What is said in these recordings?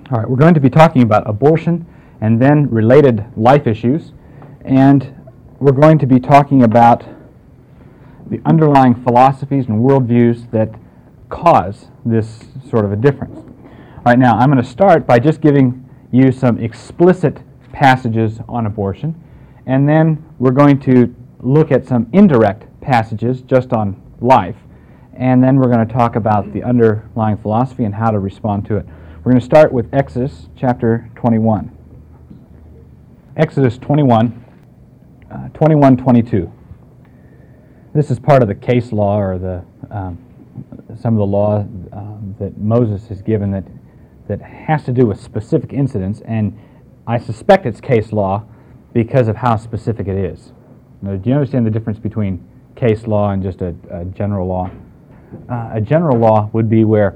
All right, we're going to be talking about abortion and then related life issues, and we're going to be talking about the underlying philosophies and worldviews that cause this sort of a difference. All right, now I'm going to start by just giving you some explicit passages on abortion, and then we're going to look at some indirect passages just on life, and then we're going to talk about the underlying philosophy and how to respond to it. We're going to start with Exodus chapter 21. Exodus 21, 22. This is part of the case law, or the some of the law that Moses has given that has to do with specific incidents, and I suspect it's case law because of how specific it is. Now, do you understand the difference between case law and just a general law? A general law would be where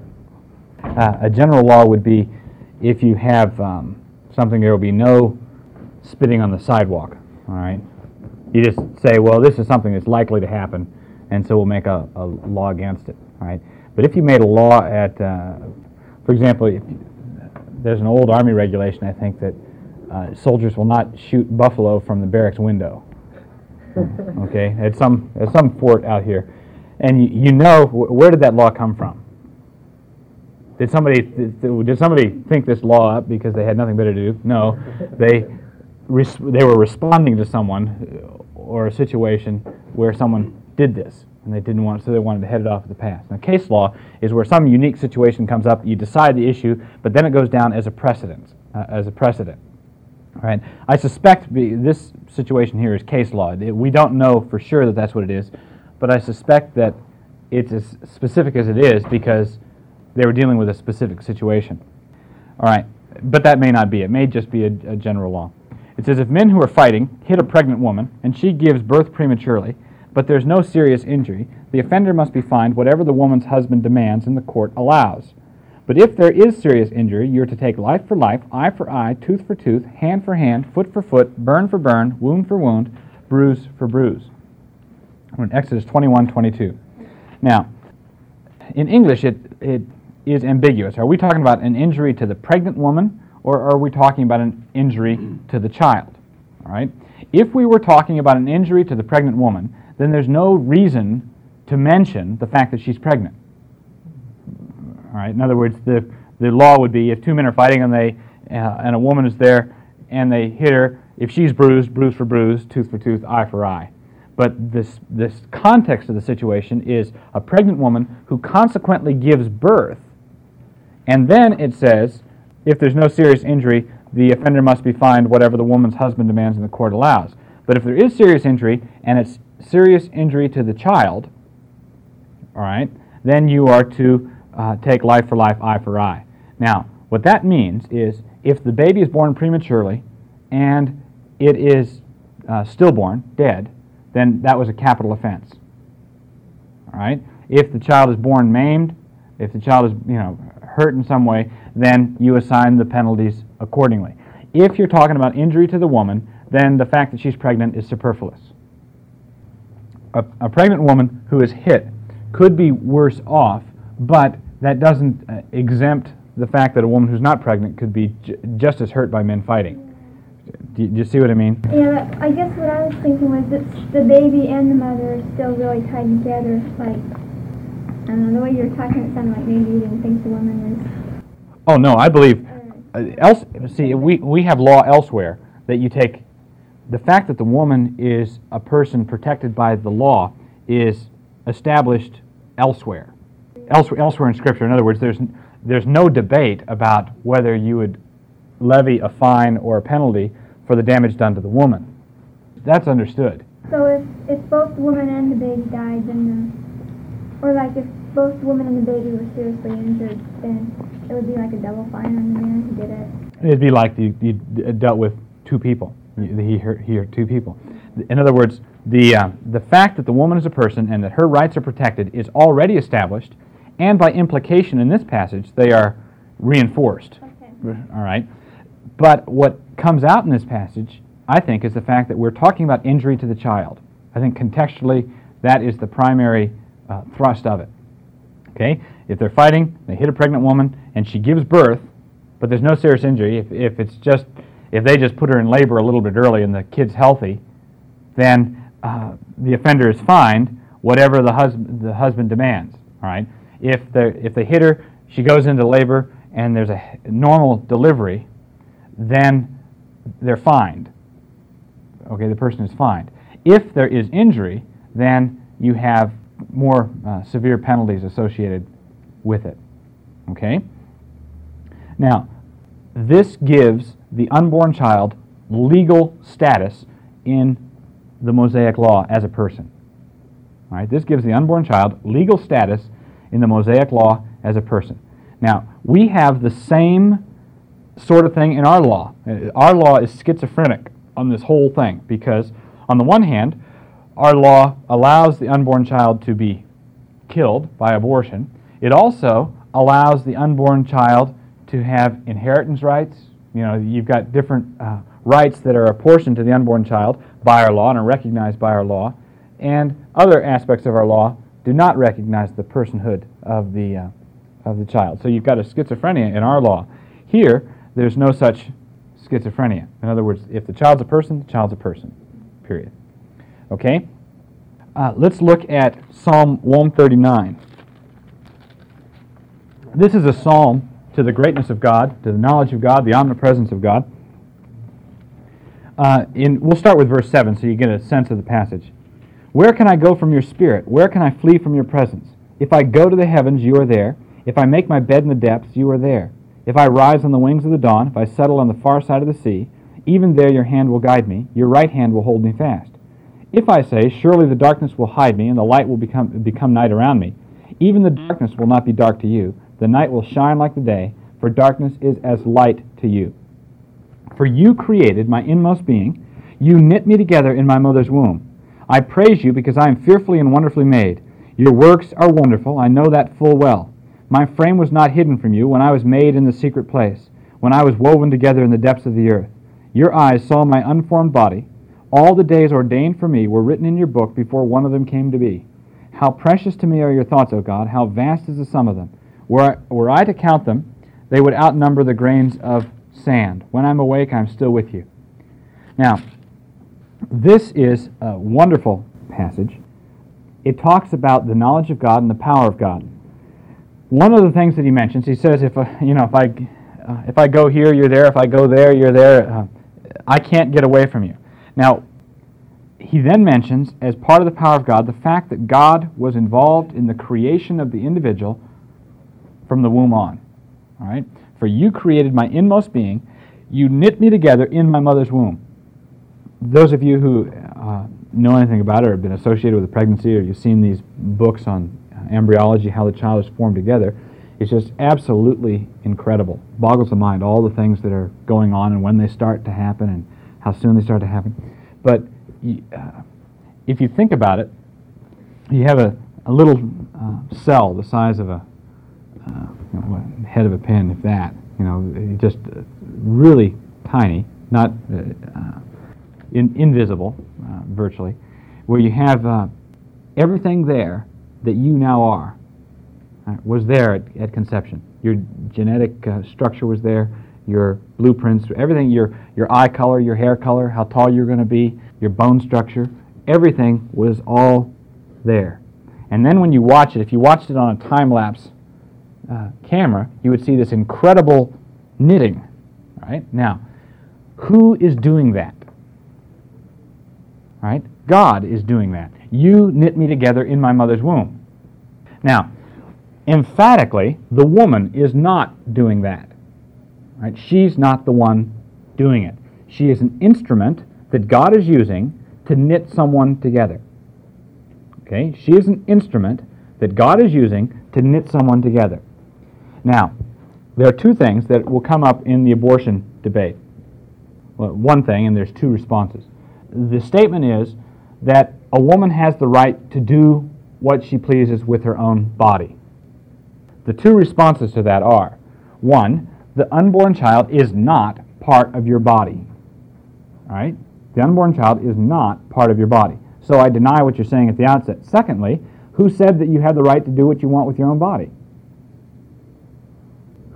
if you have something, there will be no spitting on the sidewalk. All right, you just say, well, this is something that's likely to happen, and so we'll make a law against it. All right, but if you made a law at, for example, if there's an old Army regulation, I think, that soldiers will not shoot buffalo from the barracks window. Okay, at some fort out here, and you know, where did that law come from? Did somebody think this law up because they had nothing better to do? No, they were responding to someone or a situation where someone did this, and they didn't want, so they wanted to head it off at the pass. Now, case law is where some unique situation comes up, you decide the issue, but then it goes down as a precedent. All right. I suspect this situation here is case law. We don't know for sure that that's what it is, but I suspect that it's as specific as it is because they were dealing with a specific situation. All right, but that may not be. It may just be a general law. It says, if men who are fighting hit a pregnant woman and she gives birth prematurely, but there's no serious injury, the offender must be fined whatever the woman's husband demands and the court allows. But if there is serious injury, you're to take life for life, eye for eye, tooth for tooth, hand for hand, foot for foot, burn for burn, wound for wound, bruise for bruise. We're in Exodus 21:22. Now, in English, it is ambiguous. Are we talking about an injury to the pregnant woman, or are we talking about an injury to the child? All right. If we were talking about an injury to the pregnant woman, then there's no reason to mention the fact that she's pregnant. All right. In other words, the law would be if two men are fighting and a woman is there and they hit her, if she's bruised, bruise for bruise, tooth for tooth, eye for eye. But this context of the situation is a pregnant woman who consequently gives birth, and then it says, if there's no serious injury, the offender must be fined whatever the woman's husband demands and the court allows. But if there is serious injury, and it's serious injury to the child, all right, then you are to take life for life, eye for eye. Now, what that means is if the baby is born prematurely and it is stillborn, dead, then that was a capital offense. All right? If the child is born maimed, if the child is, hurt in some way, then you assign the penalties accordingly. If you're talking about injury to the woman, then the fact that she's pregnant is superfluous. A pregnant woman who is hit could be worse off, but that doesn't exempt the fact that a woman who's not pregnant could be just as hurt by men fighting. Do you see what I mean? Yeah, I guess what I was thinking was that the baby and the mother are still really tied together. Like, I don't know, the way you were talking, it sounded like maybe you didn't think the woman was... Oh, no, I believe... we have law elsewhere that you take... The fact that the woman is a person protected by the law is established elsewhere. Elsewhere in Scripture. In other words, there's no debate about whether you would levy a fine or a penalty for the damage done to the woman. That's understood. So if both the woman and the baby died, then or like if both the woman and the baby were seriously injured, then it would be like a double fine on the man who did it. It'd be like you dealt with two people. He hurt two people. In other words, the fact that the woman is a person and that her rights are protected is already established, and by implication in this passage, they are reinforced. Okay. All right. But what comes out in this passage, I think, is the fact that we're talking about injury to the child. I think contextually, that is the primary thrust of it. Okay? If they're fighting, they hit a pregnant woman, and she gives birth, but there's no serious injury, if they just put her in labor a little bit early and the kid's healthy, then the offender is fined whatever the husband demands. All right. If they hit her, she goes into labor, and there's a normal delivery, then they're fined. Okay, the person is fined. If there is injury, then you have more severe penalties associated with it. Okay? Now, this gives the unborn child legal status in the Mosaic Law as a person. All right? This gives the unborn child legal status in the Mosaic Law as a person. Now, we have the same sort of thing in our law. Our law is schizophrenic on this whole thing because, on the one hand, our law allows the unborn child to be killed by abortion. It also allows the unborn child to have inheritance rights. You know, you've got different rights that are apportioned to the unborn child by our law and are recognized by our law, and other aspects of our law do not recognize the personhood of the child. So you've got a schizophrenia in our law. Here, there's no such schizophrenia. In other words, if the child's a person, the child's a person, period. Okay? Let's look at Psalm 139. This is a psalm to the greatness of God, to the knowledge of God, the omnipresence of God. We'll start with verse 7 so you get a sense of the passage. Where can I go from your spirit? Where can I flee from your presence? If I go to the heavens, you are there. If I make my bed in the depths, you are there. If I rise on the wings of the dawn, if I settle on the far side of the sea, even there your hand will guide me, your right hand will hold me fast. If I say, surely the darkness will hide me, and the light will become night around me, even the darkness will not be dark to you. The night will shine like the day, for darkness is as light to you. For you created my inmost being. You knit me together in my mother's womb. I praise you because I am fearfully and wonderfully made. Your works are wonderful. I know that full well. My frame was not hidden from you when I was made in the secret place, when I was woven together in the depths of the earth. Your eyes saw my unformed body. All the days ordained for me were written in your book before one of them came to be. How precious to me are your thoughts, O God. How vast is the sum of them. Were I to count them, they would outnumber the grains of sand. When I'm awake, I'm still with you. Now, this is a wonderful passage. It talks about the knowledge of God and the power of God. One of the things that he mentions, he says, if I go here, you're there. If I go there, you're there. I can't get away from you. Now, he then mentions, as part of the power of God, the fact that God was involved in the creation of the individual from the womb on. All right? For you created my inmost being. You knit me together in my mother's womb. Those of you who know anything about it or have been associated with a pregnancy, or you've seen these books on embryology, how the child is formed together, it's just absolutely incredible. Boggles the mind, all the things that are going on and when they start to happen and how soon they start to happen. But if you think about it, you have a little cell the size of a head of a pin, if that. Just really tiny, not invisible, virtually, where you have everything there that you now are was there at conception. Your genetic structure was there, your blueprints, everything, your eye color, your hair color, how tall you're going to be, your bone structure, everything was all there. And then when you watch it, if you watched it on a time-lapse camera, you would see this incredible knitting. Right? Now, who is doing that? Right? God is doing that. You knit me together in my mother's womb. Now, emphatically, the woman is not doing that. Right? She's not the one doing it. She is an instrument that God is using to knit someone together. Okay? She is an instrument that God is using to knit someone together. Now, there are two things that will come up in the abortion debate. Well, one thing, and there's two responses. The statement is that a woman has the right to do what she pleases with her own body. The two responses to that are, one, the unborn child is not part of your body. All right? The unborn child is not part of your body. So I deny what you're saying at the outset. Secondly, who said that you have the right to do what you want with your own body?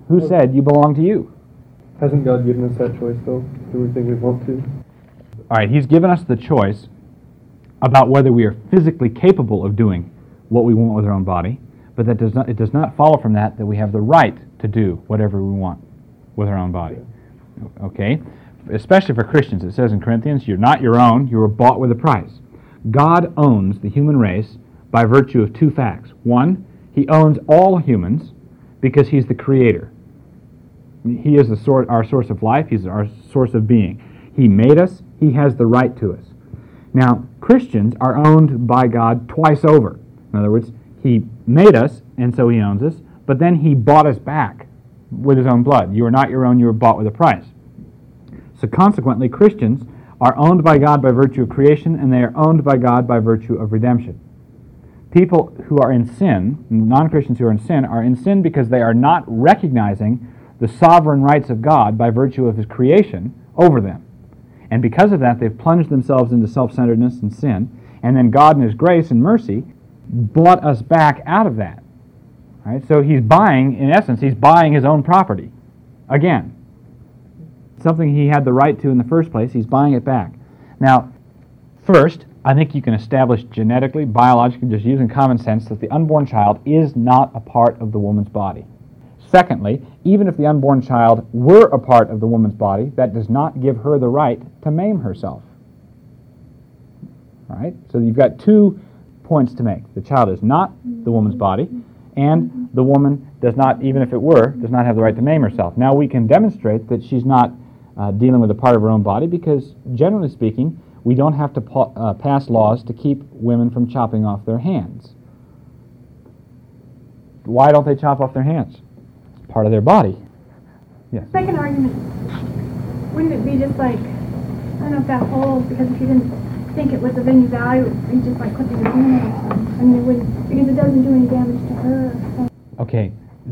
Who said you belong to you? Hasn't God given us that choice, though? Do we think we want to? All right, He's given us the choice about whether we are physically capable of doing what we want with our own body, but it does not follow from that we have the right to do whatever we want with our own body. Okay? Especially for Christians, it says in Corinthians, you're not your own, you were bought with a price. God owns the human race by virtue of two facts. One, He owns all humans because He's the creator. He is our source of life, He's our source of being. He made us, He has the right to us. Now, Christians are owned by God twice over. In other words, He made us, and so He owns us, but then He bought us back with His own blood. You are not your own, you were bought with a price. So consequently, Christians are owned by God by virtue of creation, and they are owned by God by virtue of redemption. People who are in sin, non-Christians who are in sin because they are not recognizing the sovereign rights of God by virtue of His creation over them. And because of that, they've plunged themselves into self-centeredness and sin, and then God in His grace and mercy bought us back out of that. Right? So He's buying, in essence, He's buying His own property again. Something He had the right to in the first place, He's buying it back. Now, first, I think you can establish genetically, biologically, just using common sense, that the unborn child is not a part of the woman's body. Secondly, even if the unborn child were a part of the woman's body, that does not give her the right to maim herself. All right? So you've got 2 points to make. The child is not the woman's body, and the woman does not, even if it were, does not have the right to maim herself. Now we can demonstrate that she's not dealing with a part of her own body because, generally speaking, we don't have to pass laws to keep women from chopping off their hands. Why don't they chop off their hands? It's part of their body. Yes? Second argument, wouldn't it be just like, I don't know if that holds, because if you didn't think it was of any value, you just like clipping your hand or something. I mean, it wouldn't, because it doesn't do any damage to her. So. Okay,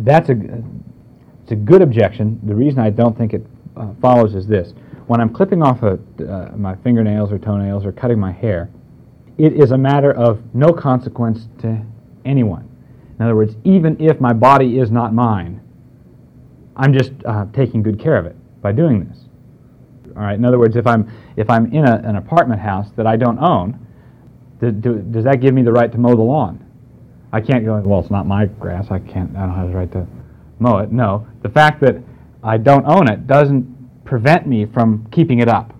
it's a good objection. The reason I don't think it follows is this. When I'm clipping off my fingernails or toenails or cutting my hair, it is a matter of no consequence to anyone. In other words, even if my body is not mine, I'm just taking good care of it by doing this. All right. In other words, if I'm in an apartment house that I don't own, does that give me the right to mow the lawn? I can't go, well, it's not my grass. I don't have the right to mow it. No, the fact that I don't own it doesn't prevent me from keeping it up.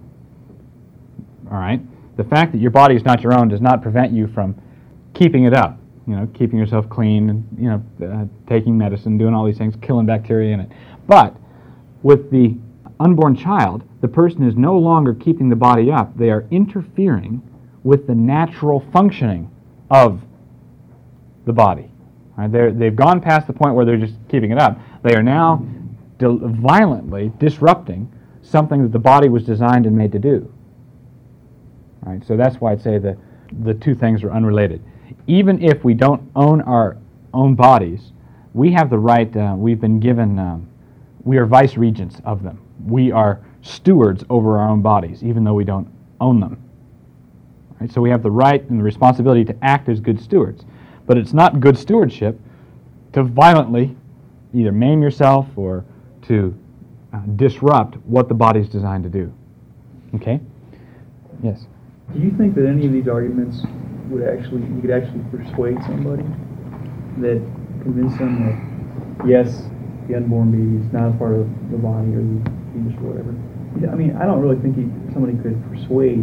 All right? The fact that your body is not your own does not prevent you from keeping it up. You know, keeping yourself clean, and taking medicine, doing all these things, killing bacteria in it. But with the unborn child, the person is no longer keeping the body up. They are interfering with the natural functioning of the body. All right? They've gone past the point where they're just keeping it up. They are now violently disrupting something that the body was designed and made to do. All right, so that's why I'd say the 2 things are unrelated. Even if we don't own our own bodies, we have the right, we've been given, we are vice regents of them. We are stewards over our own bodies, even though we don't own them. All right, so we have the right and the responsibility to act as good stewards. But it's not good stewardship to violently either maim yourself or to disrupt what the body's designed to do. Okay? Yes? Do you think that any of these arguments you could actually persuade somebody, that convince them that, yes, the unborn baby is not a part of the body or the fetus or whatever? I mean, I don't really think somebody could persuade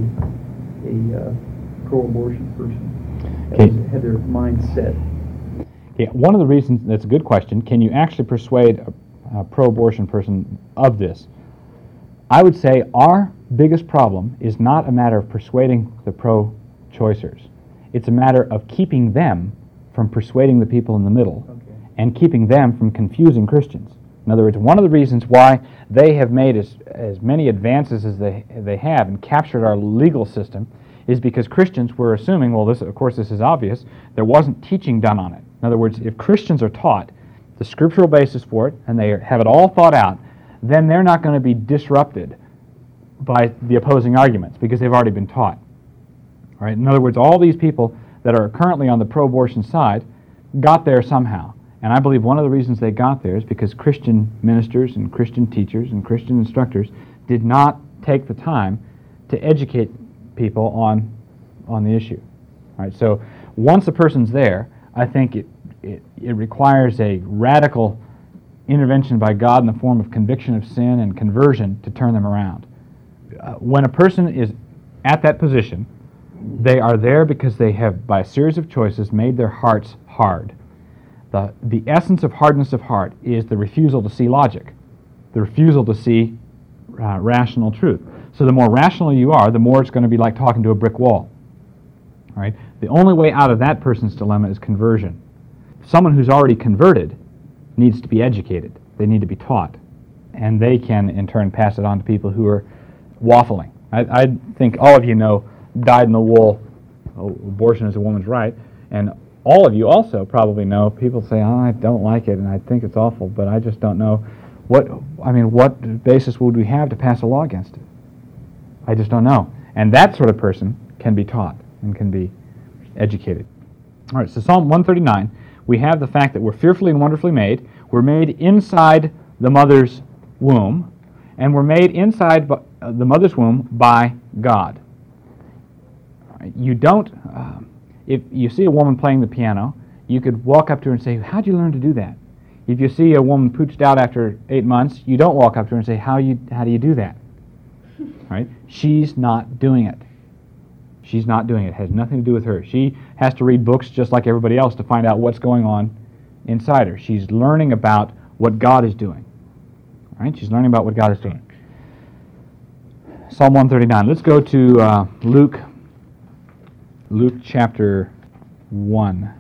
a pro-abortion person that had their mind set. Okay, one of the reasons, that's a good question, can you actually persuade a pro-abortion person of this? I would say our biggest problem is not a matter of persuading the pro-choicers. It's a matter of keeping them from persuading the people in the middle, and keeping them from confusing Christians. In other words, one of the reasons why they have made as many advances as they have and captured our legal system is because Christians were assuming, well, this is obvious, there wasn't teaching done on it. In other words, if Christians are taught the scriptural basis for it, and they have it all thought out, then they're not going to be disrupted by the opposing arguments because they've already been taught. All right? In other words, all these people that are currently on the pro-abortion side got there somehow. And I believe one of the reasons they got there is because Christian ministers and Christian teachers and Christian instructors did not take the time to educate people on the issue. All right, so once a person's there, I think it requires a radical intervention by God in the form of conviction of sin and conversion to turn them around. When a person is at that position, they are there because they have, by a series of choices, made their hearts hard. The essence of hardness of heart is the refusal to see logic, the refusal to see rational truth. So the more rational you are, the more it's going to be like talking to a brick wall. All right? The only way out of that person's dilemma is conversion. Someone who's already converted needs to be educated. They need to be taught. And they can, in turn, pass it on to people who are waffling. I think all of you know dyed-in-the-wool abortion is a woman's right, and all of you also probably know people say, oh, I don't like it and I think it's awful, but I just don't know what basis would we have to pass a law against it? I just don't know. And that sort of person can be taught and can be educated. All right, so Psalm 139, we have the fact that we're fearfully and wonderfully made. We're made inside the mother's womb, and we're made inside the mother's womb by God. You don't, if you see a woman playing the piano, you could walk up to her and say, how'd you learn to do that? If you see a woman pooched out after 8 months, you don't walk up to her and say, how do you do that? Right? She's not doing it. She's not doing it. It has nothing to do with her. She has to read books just like everybody else to find out what's going on inside her. She's learning about what God is doing. Right? She's learning about what God is doing. Psalm 139. Let's go to Luke chapter 1.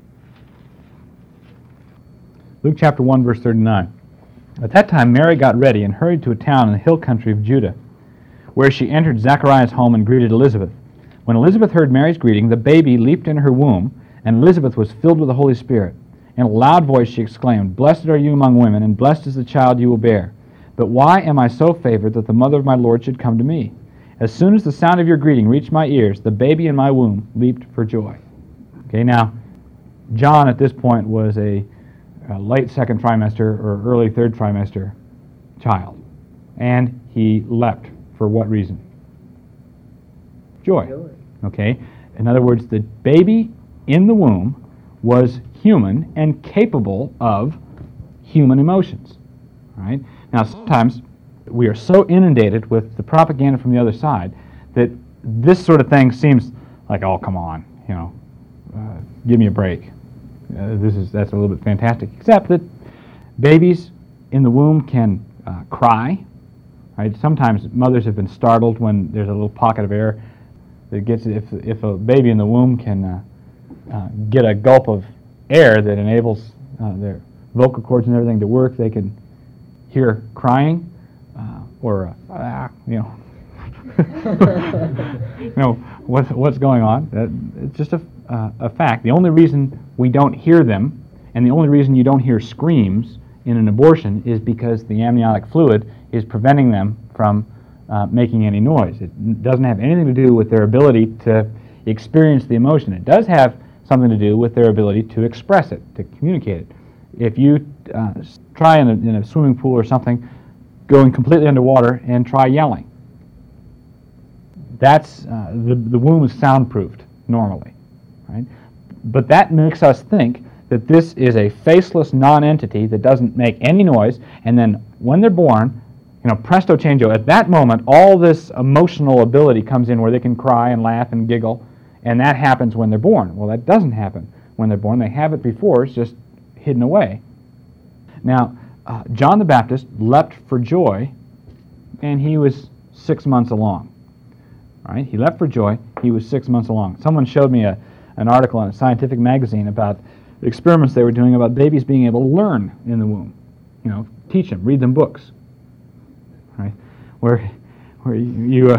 Luke chapter 1, verse 39. At that time Mary got ready and hurried to a town in the hill country of Judah, where she entered Zechariah's home and greeted Elizabeth. When Elizabeth heard Mary's greeting, the baby leaped in her womb, and Elizabeth was filled with the Holy Spirit. In a loud voice she exclaimed, Blessed are you among women, and blessed is the child you will bear. But why am I so favored that the mother of my Lord should come to me? As soon as the sound of your greeting reached my ears, the baby in my womb leaped for joy. Okay, now, John at this point was a late second trimester or early third trimester child. And he leapt. For what reason? Joy. Okay? In other words, the baby in the womb was human and capable of human emotions. All right? Now, sometimes we are so inundated with the propaganda from the other side that this sort of thing seems like, oh, come on, give me a break. That's a little bit fantastic. Except that babies in the womb can cry. Right? Sometimes mothers have been startled when there's a little pocket of air that gets. If a baby in the womb can get a gulp of air that enables their vocal cords and everything to work, they can hear crying or what's going on. It's just a fact. The only reason we don't hear them, and the only reason you don't hear screams in an abortion, is because the amniotic fluid is preventing them from making any noise. It doesn't have anything to do with their ability to experience the emotion. It does have something to do with their ability to express it, to communicate it. If you try in a swimming pool or something, going completely underwater and try yelling, that's the womb is soundproofed normally, right? But that makes us think that this is a faceless non-entity that doesn't make any noise, and then when they're born, presto changeo, at that moment all this emotional ability comes in where they can cry and laugh and giggle, and that happens when they're born. Well, that doesn't happen when they're born. They have it before, it's just hidden away. Now, John the Baptist leapt for joy, and he was 6 months along. Right? He leapt for joy, he was 6 months along. Someone showed me an article in a scientific magazine about experiments they were doing about babies being able to learn in the womb. Teach them, read them books. Right? Where you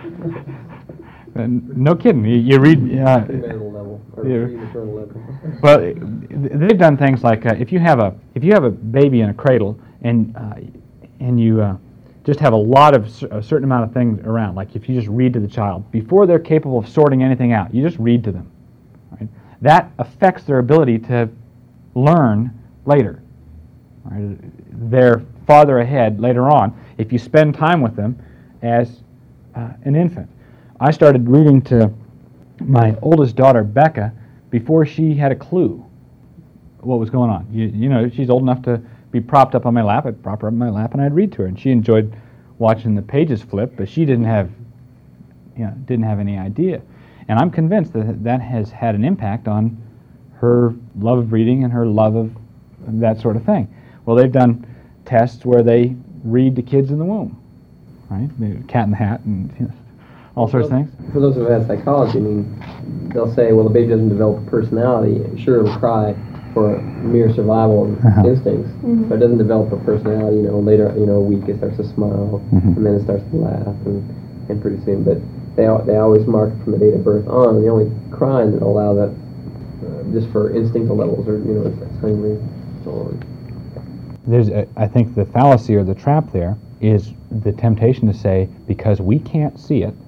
no kidding, you read... Premarital level, or premature level. Well, they've done things like if you have a baby in a cradle and you just have a certain amount of things around, like if you just read to the child before they're capable of sorting anything out, you just read to them. Right? That affects their ability to learn later. Right? They're farther ahead later on if you spend time with them as an infant. I started reading to my oldest daughter, Becca, before she had a clue what was going on. You know, she's old enough to be propped up on my lap. I'd prop her up on my lap and I'd read to her, and she enjoyed watching the pages flip, but she didn't have any idea. And I'm convinced that has had an impact on her love of reading and her love of that sort of thing. Well, they've done tests where they read to kids in the womb, right? The Cat in the Hat and all sorts of things. For those who have had psychology, I mean, they'll say, well, the baby doesn't develop a personality. Sure, it'll cry for mere survival instincts, but it doesn't develop a personality. Later, a week it starts to smile, and then it starts to laugh, and pretty soon. But they always mark from the date of birth on, and the only crying that allow that just for instinctual levels, or it's hungry, and so on. I think the fallacy or the trap there is the temptation to say, because we can't see it,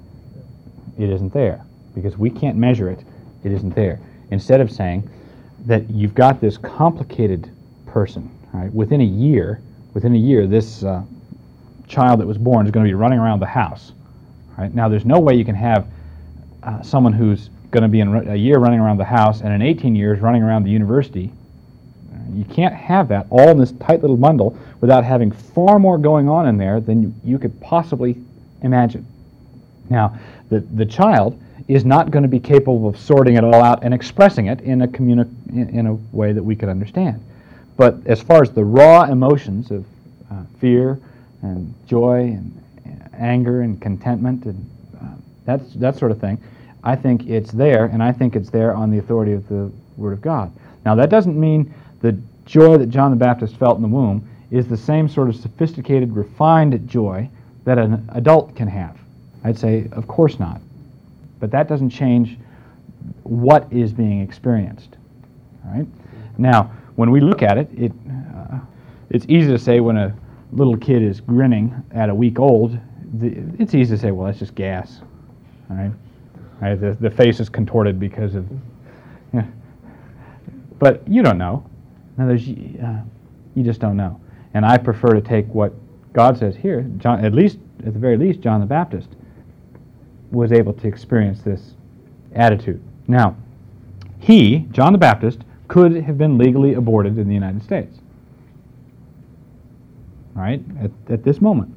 it isn't there. Because we can't measure it, it isn't there. Instead of saying that you've got this complicated person, right? Within a year, this child that was born is going to be running around the house. Right? Now, there's no way you can have someone who's going to be in a year running around the house and in 18 years running around the university. You can't have that all in this tight little bundle without having far more going on in there than you could possibly imagine. Now, the child is not going to be capable of sorting it all out and expressing it in a way that we could understand. But as far as the raw emotions of fear and joy and anger and contentment and that sort of thing, I think it's there, and I think it's there on the authority of the Word of God. Now, that doesn't mean the joy that John the Baptist felt in the womb is the same sort of sophisticated, refined joy that an adult can have. I'd say, of course not. But that doesn't change what is being experienced. All right? Now, when we look at it, it's easy to say when a little kid is grinning at a week old, it's easy to say, well, that's just gas. All right? All right, the face is contorted because of... But you don't know. In other words, you just don't know. And I prefer to take what God says here. John, at the very least, John the Baptist was able to experience this attitude. Now, John the Baptist, could have been legally aborted in the United States. All right, at this moment.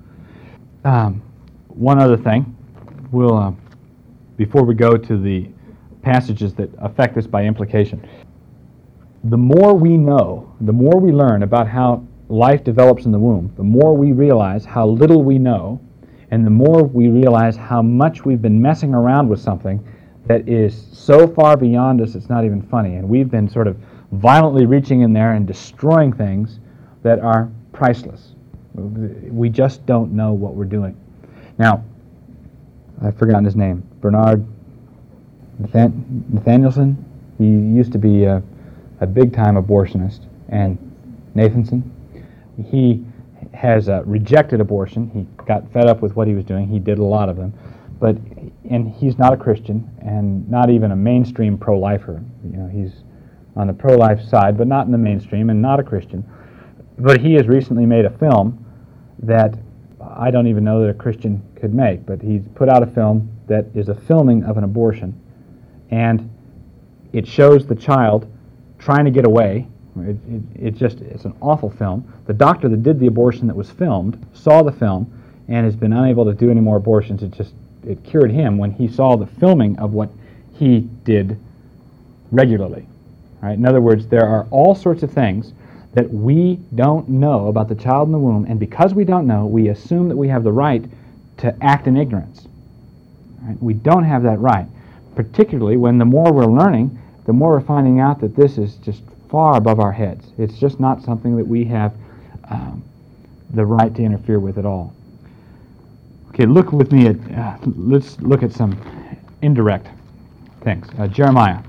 One other thing, before we go to the passages that affect this by implication. The more we know, the more we learn about how life develops in the womb, the more we realize how little we know, and the more we realize how much we've been messing around with something that is so far beyond us it's not even funny. And we've been sort of violently reaching in there and destroying things that are priceless. We just don't know what we're doing. Now, I've forgotten his name. Bernard Nathanielson. He used to be a big-time abortionist. And Nathanson. He has rejected abortion. He got fed up with what he was doing. He did a lot of them. And he's not a Christian and not even a mainstream pro-lifer. He's on the pro-life side, but not in the mainstream and not a Christian. But he has recently made a film that I don't even know that a Christian could make, but he's put out a film that is a filming of an abortion, and it shows the child trying to get away. It's an awful film. The doctor that did the abortion that was filmed saw the film and has been unable to do any more abortions. It cured him when he saw the filming of what he did regularly. Right? In other words, there are all sorts of things that we don't know about the child in the womb, and because we don't know, we assume that we have the right to act in ignorance. Right? We don't have that right, particularly when the more we're learning, the more we're finding out that this is just far above our heads. It's just not something that we have the right to interfere with at all. Okay, look with me at, let's look at some indirect things. Jeremiah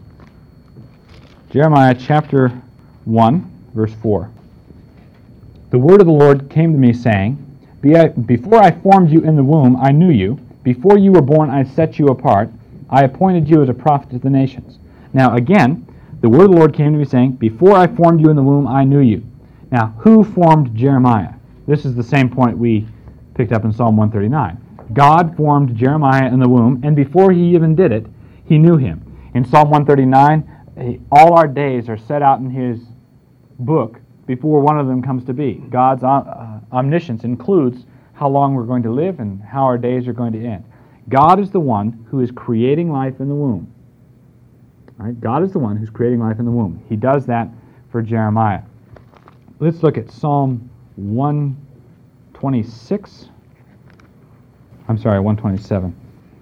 chapter 1, verse 4. The word of the Lord came to me, saying, Before I formed you in the womb, I knew you. Before you were born, I set you apart. I appointed you as a prophet to the nations. Now again, The word of the Lord came to me saying, before I formed you in the womb, I knew you. Now, who formed Jeremiah? This is the same point we picked up in Psalm 139. God formed Jeremiah in the womb, and before he even did it, he knew him. In Psalm 139, all our days are set out in his book before one of them comes to be. God's omniscience includes how long we're going to live and how our days are going to end. God is the one who is creating life in the womb. All right? God is the one who's creating life in the womb. He does that for Jeremiah. Let's look at Psalm 126. I'm sorry, 127.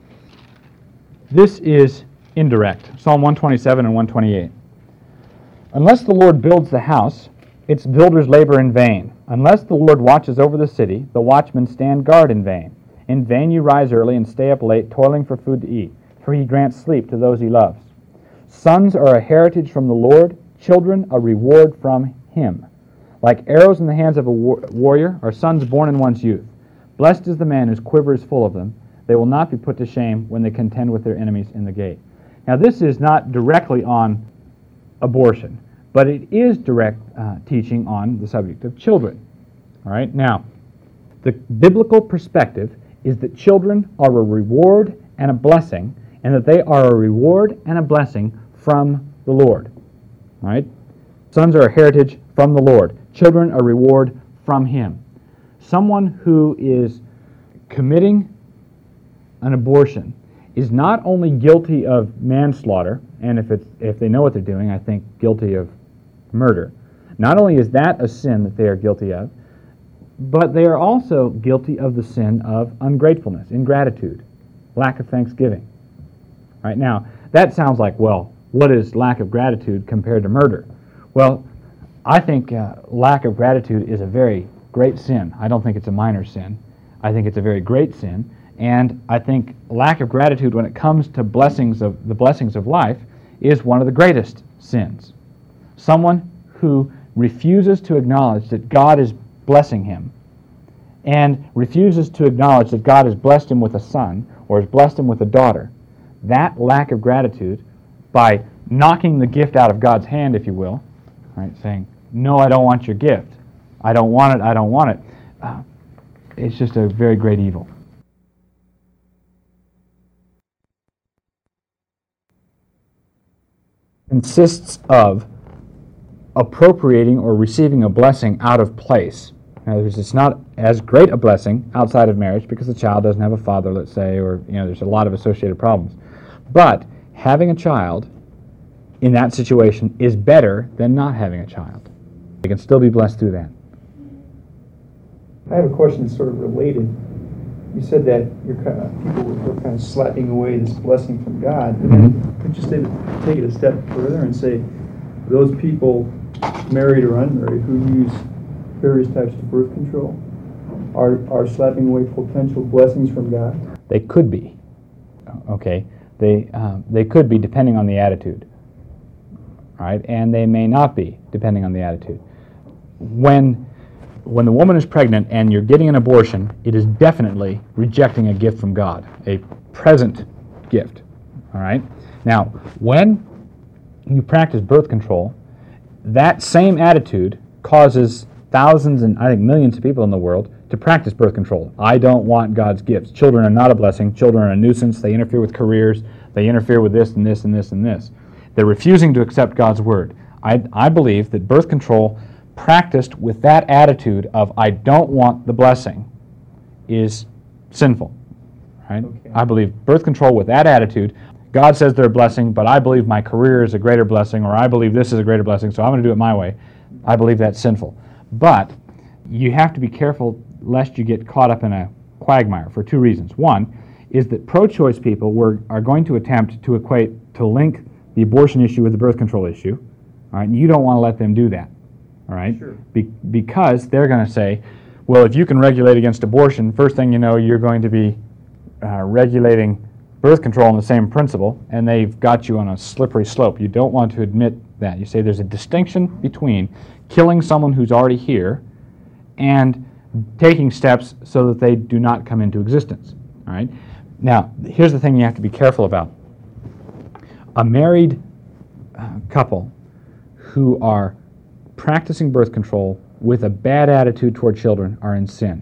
This is indirect. Psalm 127 and 128. Unless the Lord builds the house, its builders labor in vain. Unless the Lord watches over the city, the watchmen stand guard in vain. In vain you rise early and stay up late, toiling for food to eat, for he grants sleep to those he loves. Sons are a heritage from the Lord, children a reward from him. Like arrows in the hands of a warrior are sons born in one's youth. Blessed is the man whose quiver is full of them. They will not be put to shame when they contend with their enemies in the gate. Now this is not directly on abortion, but it is direct teaching on the subject of children. All right. Now, the biblical perspective is that children are a reward and a blessing, and that they are a reward and a blessing from the Lord. All right. Sons are a heritage from the Lord. Children a reward from him. Someone who is committing an abortion is not only guilty of manslaughter, and if they know what they're doing, I think guilty of murder. Not only is that a sin that they are guilty of, but they are also guilty of the sin of ungratefulness, ingratitude, lack of thanksgiving. Right now, that sounds like, well, what is lack of gratitude compared to murder? Well, I think lack of gratitude is a very great sin. I don't think it's a minor sin. I think it's a very great sin. And I think lack of gratitude when it comes to the blessings of life is one of the greatest sins. Someone who refuses to acknowledge that God is blessing him and refuses to acknowledge that God has blessed him with a son or has blessed him with a daughter, that lack of gratitude, by knocking the gift out of God's hand, if you will, right, saying, no, I don't want your gift. I don't want it. I don't want it. It's just a very great evil. Consists of appropriating or receiving a blessing out of place. In other words, it's not as great a blessing outside of marriage because the child doesn't have a father, let's say, or there's a lot of associated problems. But having a child in that situation is better than not having a child. They can still be blessed through that. I have a question that's sort of related. You said that people were kind of slapping away this blessing from God. Mm-hmm. Could you take it a step further and say those people, married or unmarried, who use various types of birth control are slapping away potential blessings from God? They could be. Okay. They could be depending on the attitude. All right? And they may not be depending on the attitude. When the woman is pregnant and you're getting an abortion, it is definitely rejecting a gift from God, a present gift. All right? Now, when you practice birth control, that same attitude causes thousands and I think millions of people in the world to practice birth control. I don't want God's gifts. Children are not a blessing. Children are a nuisance. They interfere with careers. They interfere with this and this and this and this. They're refusing to accept God's word. I believe that birth control practiced with that attitude of I don't want the blessing is sinful. Right? Okay. I believe birth control with that attitude, God says they're a blessing, but I believe my career is a greater blessing, or I believe this is a greater blessing, so I'm going to do it my way. I believe that's sinful. But you have to be careful lest you get caught up in a quagmire for two reasons. One is that pro-choice people are going to attempt to link the abortion issue with the birth control issue. All right? And you don't want to let them do that. All right? Sure. Because they're going to say, well, if you can regulate against abortion, first thing you know, you're going to be regulating birth control on the same principle, and they've got you on a slippery slope. You don't want to admit that. You say there's a distinction between killing someone who's already here and taking steps so that they do not come into existence. All right? Now, here's the thing you have to be careful about. A married couple who are practicing birth control with a bad attitude toward children are in sin.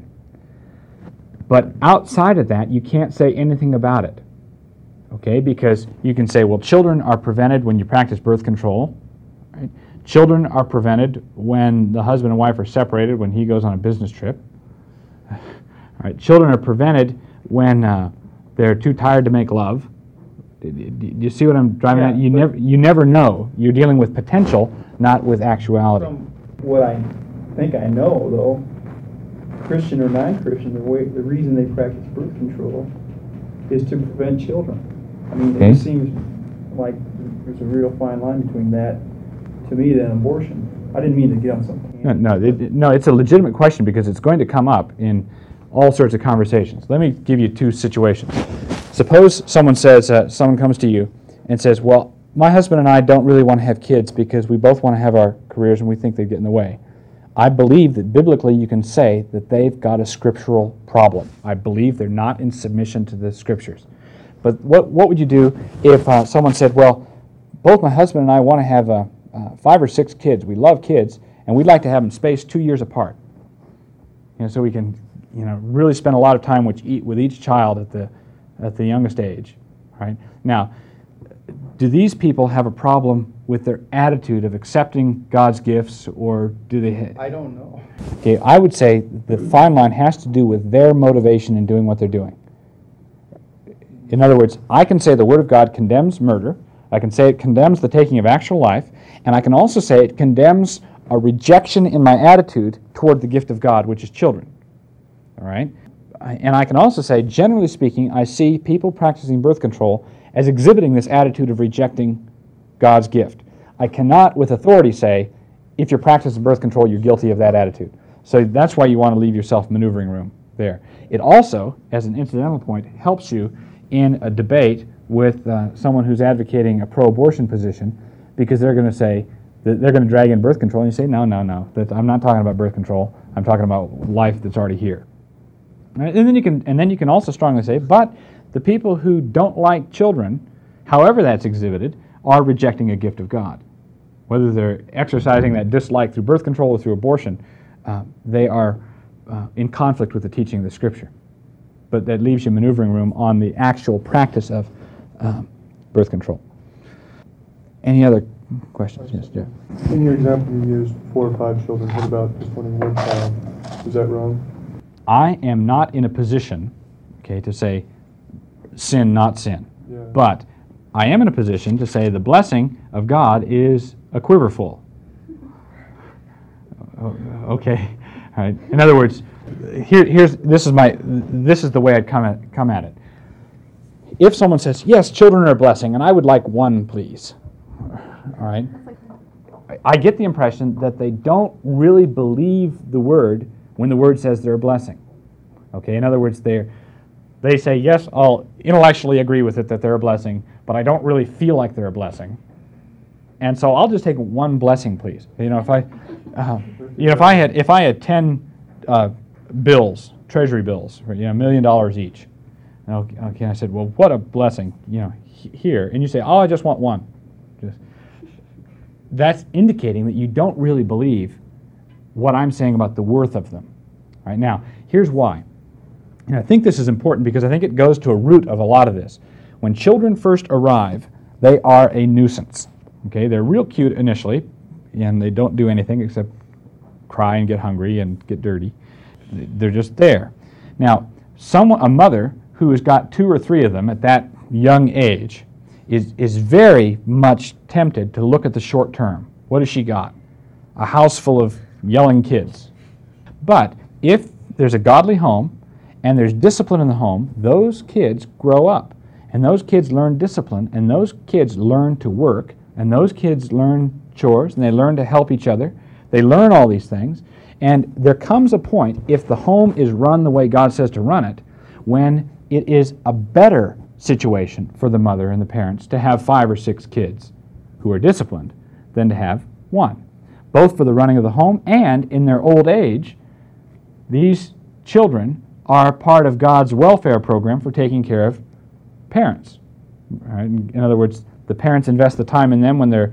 But outside of that, you can't say anything about it. Okay, because you can say, well, children are prevented when you practice birth control. Right? Children are prevented when the husband and wife are separated, when he goes on a business trip. All right, children are prevented when they're too tired to make love. Do you see what I'm driving at? You never know. You're dealing with potential, not with actuality. From what I think I know, though, Christian or non-Christian, the reason they practice birth control is to prevent children. I mean, Okay. It seems like there's a real fine line between that, to me, than abortion. I didn't mean to get on some tangent. No, it's a legitimate question because it's going to come up in all sorts of conversations. Let me give you two situations. Suppose someone comes to you and says, well, my husband and I don't really want to have kids because we both want to have our careers and we think they get in the way. I believe that biblically you can say that they've got a scriptural problem. I believe they're not in submission to the scriptures. But what would you do if someone said, well, both my husband and I want to have 5 or 6 kids. We love kids, and we'd like to have them spaced 2 years apart. So we can really spend a lot of time with each child at the youngest age. Right? Now, do these people have a problem with their attitude of accepting God's gifts, or do they? I don't know. Okay, I would say the fine line has to do with their motivation in doing what they're doing. In other words, I can say the Word of God condemns murder. I can say it condemns the taking of actual life, and I can also say it condemns a rejection in my attitude toward the gift of God, which is children. All right? And I can also say, generally speaking, I see people practicing birth control as exhibiting this attitude of rejecting God's gift. I cannot, with authority, say, if you're practicing birth control, you're guilty of that attitude. So that's why you want to leave yourself maneuvering room there. It also, as an incidental point, helps you in a debate with someone who's advocating a pro-abortion position, because they're going to say, they're going to drag in birth control, and you say, no, I'm not talking about birth control. I'm talking about life that's already here. Right? And then you can also strongly say, but the people who don't like children, however that's exhibited, are rejecting a gift of God. Whether they're exercising that dislike through birth control or through abortion, they are in conflict with the teaching of the Scripture. But that leaves you maneuvering room on the actual practice of birth control. Any other questions? Yes, Jeff. In your example, you used 4 or 5 children. What about just wanting one child? Is that wrong? I am not in a position, to say sin, not sin. Yeah. But I am in a position to say the blessing of God is a quiverful. Okay, all right. In other words, this is the way I'd come at it. If someone says, yes, children are a blessing, and I would like one, please. All right. I get the impression that they don't really believe the word when the word says they're a blessing. Okay, in other words, they say, yes, I'll intellectually agree with it that they're a blessing, but I don't really feel like they're a blessing. And so I'll just take one blessing, please. If I had 10 bills, treasury bills, $1 million each. Okay, I said, well, what a blessing, here. And you say, oh, I just want one. That's indicating that you don't really believe what I'm saying about the worth of them. All right, now, here's why. And I think this is important because I think it goes to a root of a lot of this. When children first arrive, they are a nuisance. Okay, they're real cute initially, and they don't do anything except cry and get hungry and get dirty. They're just there. Now, a mother who has got 2 or 3 of them at that young age is very much tempted to look at the short term. What has she got? A house full of yelling kids. But if there's a godly home and there's discipline in the home, those kids grow up. And those kids learn discipline, and those kids learn to work, and those kids learn chores, and they learn to help each other. They learn all these things. And there comes a point, if the home is run the way God says to run it, when it is a better situation for the mother and the parents to have 5 or 6 kids who are disciplined than to have 1. Both for the running of the home and in their old age, these children are part of God's welfare program for taking care of parents. Right? In other words, the parents invest the time in them when they're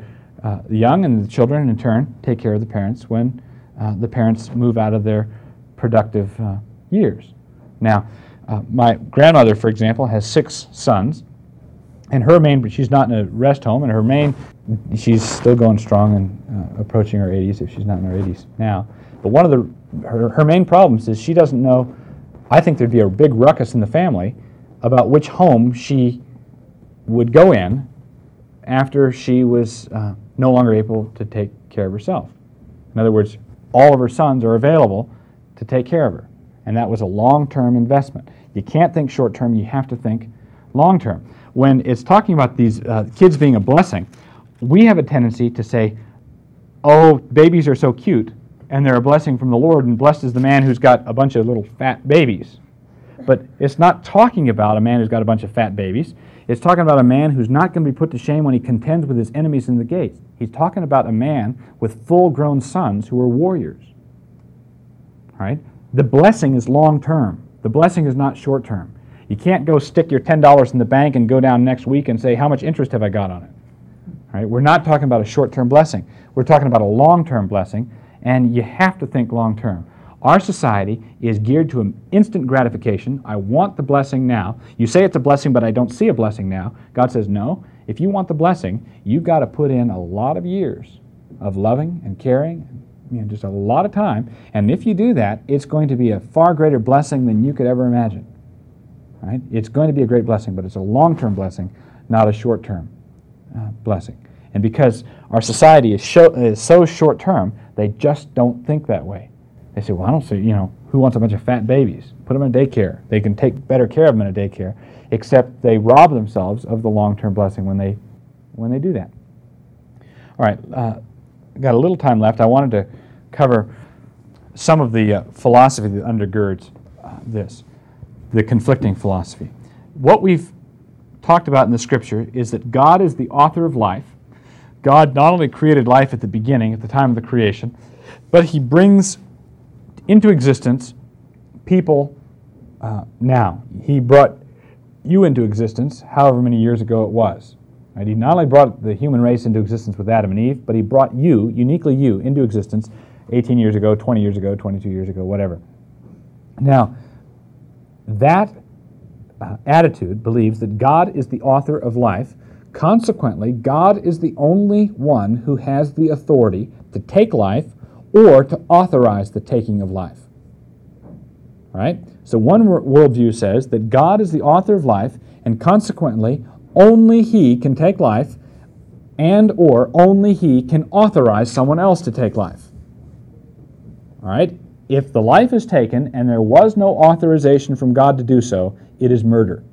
the young and the children, in turn, take care of the parents when the parents move out of their productive years. Now, my grandmother, for example, has 6 sons, and she's not in a rest home, and she's still going strong and approaching her 80s, if she's not in her 80s now. But one of her main problems is she doesn't know. I think there'd be a big ruckus in the family about which home she would go in after she was no longer able to take care of herself. In other words, all of her sons are available to take care of her, and that was a long-term investment. You can't think short-term, you have to think long-term. When it's talking about these kids being a blessing, we have a tendency to say, oh, babies are so cute, and they're a blessing from the Lord, and blessed is the man who's got a bunch of little fat babies. But it's not talking about a man who's got a bunch of fat babies. It's talking about a man who's not going to be put to shame when he contends with his enemies in the gates. He's talking about a man with full-grown sons who are warriors. All right? The blessing is long-term. The blessing is not short-term. You can't go stick your $10 in the bank and go down next week and say, how much interest have I got on it? All right? We're not talking about a short-term blessing. We're talking about a long-term blessing, and you have to think long-term. Our society is geared to an instant gratification. I want the blessing now. You say it's a blessing, but I don't see a blessing now. God says, no. If you want the blessing, you've got to put in a lot of years of loving and caring, just a lot of time. And if you do that, it's going to be a far greater blessing than you could ever imagine. Right? It's going to be a great blessing, but it's a long-term blessing, not a short-term blessing. And because our society is so short-term, they just don't think that way. They say, well, I don't see, who wants a bunch of fat babies? Put them in daycare. They can take better care of them in a daycare, except they rob themselves of the long-term blessing when they do that. All right, got a little time left. I wanted to cover some of the philosophy that undergirds the conflicting philosophy. What we've talked about in the Scripture is that God is the author of life. God not only created life at the beginning, at the time of the creation, but He brings into existence people now. He brought you into existence however many years ago it was. Right? He not only brought the human race into existence with Adam and Eve, but He brought you, uniquely you, into existence 18 years ago, 20 years ago, 22 years ago, whatever. Now, that attitude believes that God is the author of life. Consequently, God is the only one who has the authority to take life or to authorize the taking of life. All right? So one worldview says that God is the author of life, and consequently, only He can take life, and or only He can authorize someone else to take life. All right? If the life is taken and there was no authorization from God to do so, it is murder.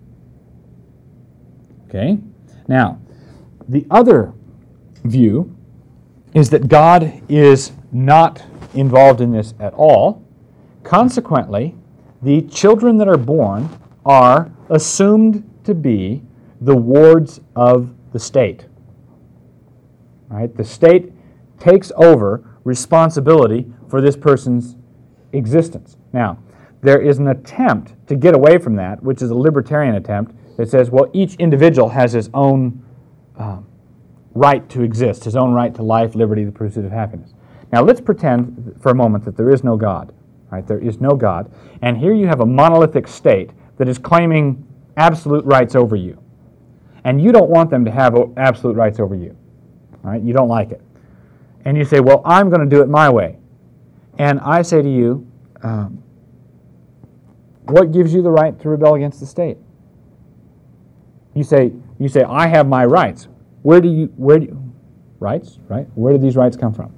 Okay? Now, the other view is that God is not involved in this at all. Consequently, the children that are born are assumed to be the wards of the state. All right? The state takes over responsibility for this person's existence. Now, there is an attempt to get away from that, which is a libertarian attempt that says, well, each individual has his own right to exist, his own right to life, liberty, the pursuit of happiness. Now, let's pretend for a moment that there is no God. Right? There is no God. And here you have a monolithic state that is claiming absolute rights over you. And you don't want them to have absolute rights over you. All right? You don't like it. And you say, well, I'm going to do it my way. And I say to you, what gives you the right to rebel against the state? You say, I have my rights. Rights, right? Where do these rights come from?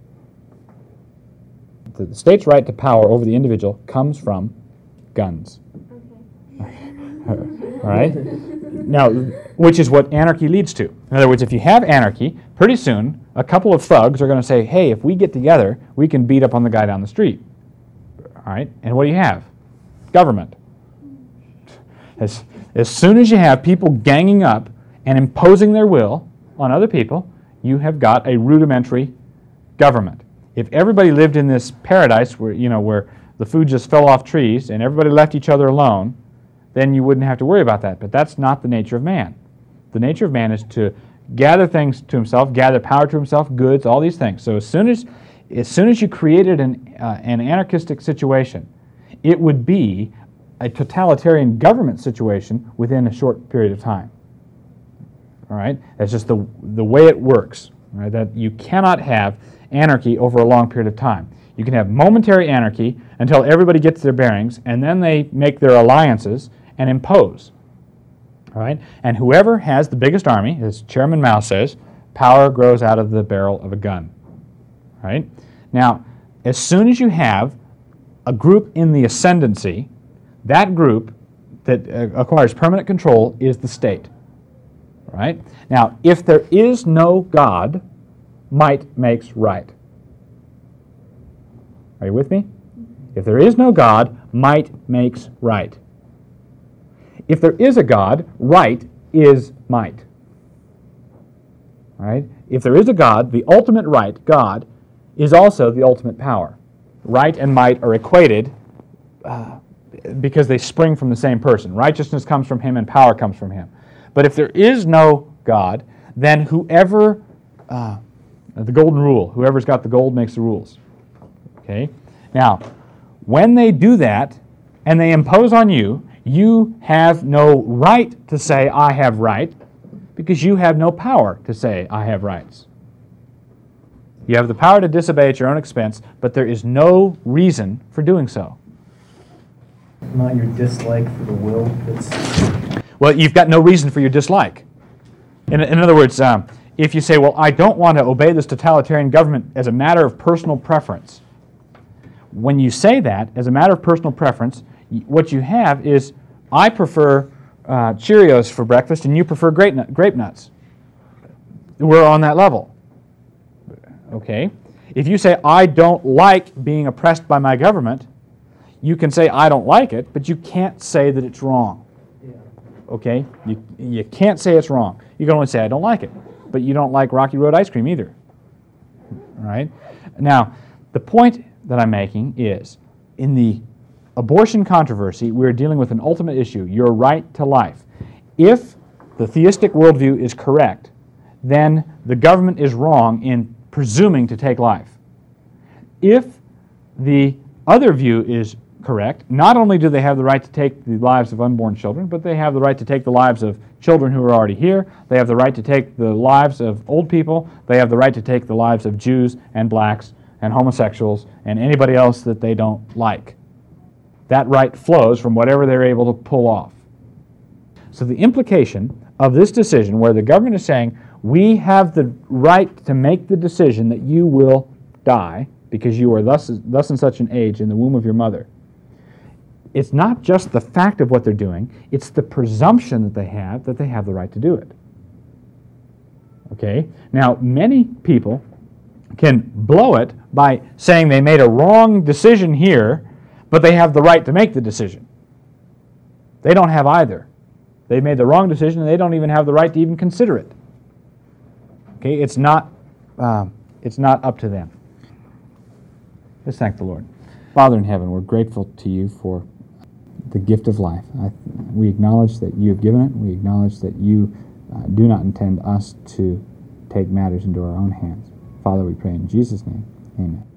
The state's right to power over the individual comes from guns. Okay. All right? Now, which is what anarchy leads to. In other words, if you have anarchy, pretty soon a couple of thugs are going to say, hey, if we get together, we can beat up on the guy down the street. All right? And what do you have? Government. As soon as you have people ganging up and imposing their will on other people, you have got a rudimentary government. If everybody lived in this paradise where the food just fell off trees and everybody left each other alone, then you wouldn't have to worry about that. But that's not the nature of man. The nature of man is to gather things to himself, gather power to himself, goods, all these things. So as soon as you created an anarchistic situation, it would be a totalitarian government situation within a short period of time. All right? That's just the way it works. Right? That you cannot have anarchy over a long period of time. You can have momentary anarchy until everybody gets their bearings, and then they make their alliances and impose. All right? And whoever has the biggest army, as Chairman Mao says, power grows out of the barrel of a gun. All right? Now, as soon as you have a group in the ascendancy, that group that acquires permanent control is the state. All right? Now, if there is no God, might makes right. Are you with me? If there is no God, might makes right. If there is a God, right is might. All right? If there is a God, the ultimate right, God, is also the ultimate power. Right and might are equated because they spring from the same person. Righteousness comes from him and power comes from him. But if there is no God, then whoever, the golden rule, whoever's got the gold makes the rules. Okay? Now, when they do that and they impose on you, you have no right to say, I have right, because you have no power to say, I have rights. You have the power to disobey at your own expense, but there is no reason for doing so. Not your dislike for the will. Well, you've got no reason for your dislike. In other words, if you say, well, I don't want to obey this totalitarian government as a matter of personal preference, when you say that as a matter of personal preference, what you have is, I prefer Cheerios for breakfast and you prefer grape nuts. We're on that level. Okay? If you say, I don't like being oppressed by my government, you can say, I don't like it, but you can't say that it's wrong. Okay? You can't say it's wrong. You can only say, I don't like it. But you don't like Rocky Road ice cream either. All right? Now, the point that I'm making is, in the abortion controversy, we're dealing with an ultimate issue, your right to life. If the theistic worldview is correct, then the government is wrong in presuming to take life. If the other view is correct, not only do they have the right to take the lives of unborn children, but they have the right to take the lives of children who are already here, they have the right to take the lives of old people, they have the right to take the lives of Jews and blacks and homosexuals and anybody else that they don't like. That right flows from whatever they're able to pull off. So the implication of this decision, where the government is saying, we have the right to make the decision that you will die because you are thus and such an age in the womb of your mother, it's not just the fact of what they're doing, it's the presumption that they have the right to do it. Okay? Now, many people can blow it by saying they made a wrong decision here, but they have the right to make the decision. They don't have either. They made the wrong decision and they don't even have the right to even consider it. Okay? It's not up to them. Let's thank the Lord. Father in heaven, we're grateful to you for the gift of life. We acknowledge that you have given it. We acknowledge that you do not intend us to take matters into our own hands. Father, we pray in Jesus' name. Amen.